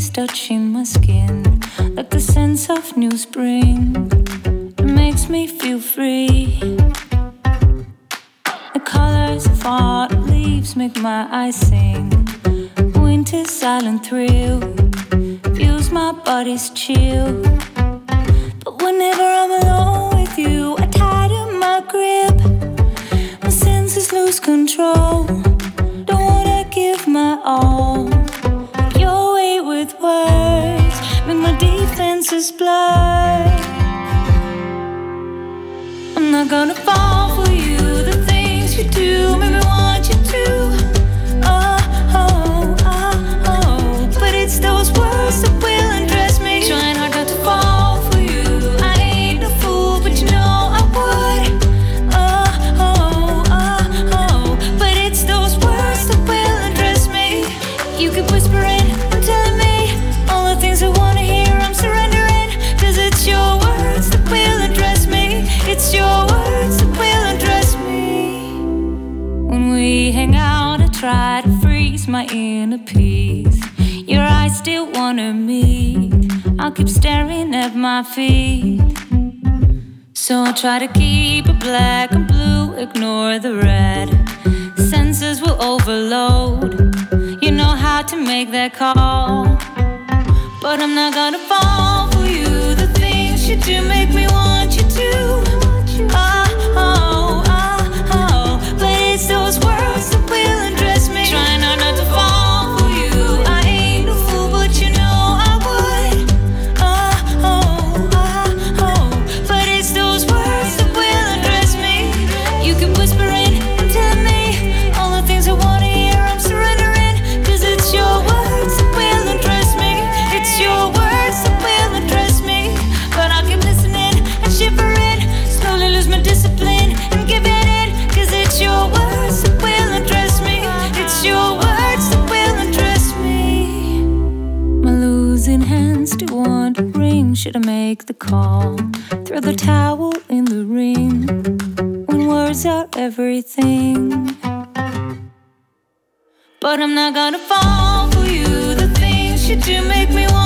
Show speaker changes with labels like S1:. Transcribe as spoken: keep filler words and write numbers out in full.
S1: breeze touching my skin, like the sense of new spring. It makes me feel free. The colors of autumn leaves make my eyes sing. Winter's silent thrill feels my body's chill. But whenever I'm alone with you, I tighten my grip. My senses lose control. Don't wanna give my all. Your way with words make my defenses blur. I'm not gonna fall for you. The things you do make me want you to. Oh, oh, oh, oh. But it's those words that will undress me. Trying hard not to fall for you. I ain't no fool, but you know I would. Oh, oh, oh, oh. But it's those words that will undress me. You keep whispering and telling me all the things I wanna hear. I'm surrendering, 'cause it's your words that will undress me. It's your words that will undress me. When we hang out, I try to freeze my inner peace. Your eyes still wanna meet. I'll keep staring at my feet. So I try to keep it black and blue, ignore the red. Senses will overload. You know how to make that call. But I'm not gonna fall for you. The things you do make me want you to. Oh, oh, oh, oh. But it's those words that will undress me. Trying hard not to fall for you. I ain't no fool, but you know I would. Oh, oh, oh, oh. But it's those words that will undress me. You keep whispering and telling me all the things I wanna hear. I'm surrendering, 'cause it's your words that will undress me. It's your words that will undress me. But I keep listening and shivering, slowly lose my discipline and giving in, 'cause it's your words that will undress me. It's your words that will undress me. My losing hands still wondering, should I make the call? Throw the towel in the ring when words are everything. But I'm not gonna fall for you. The things you do make me want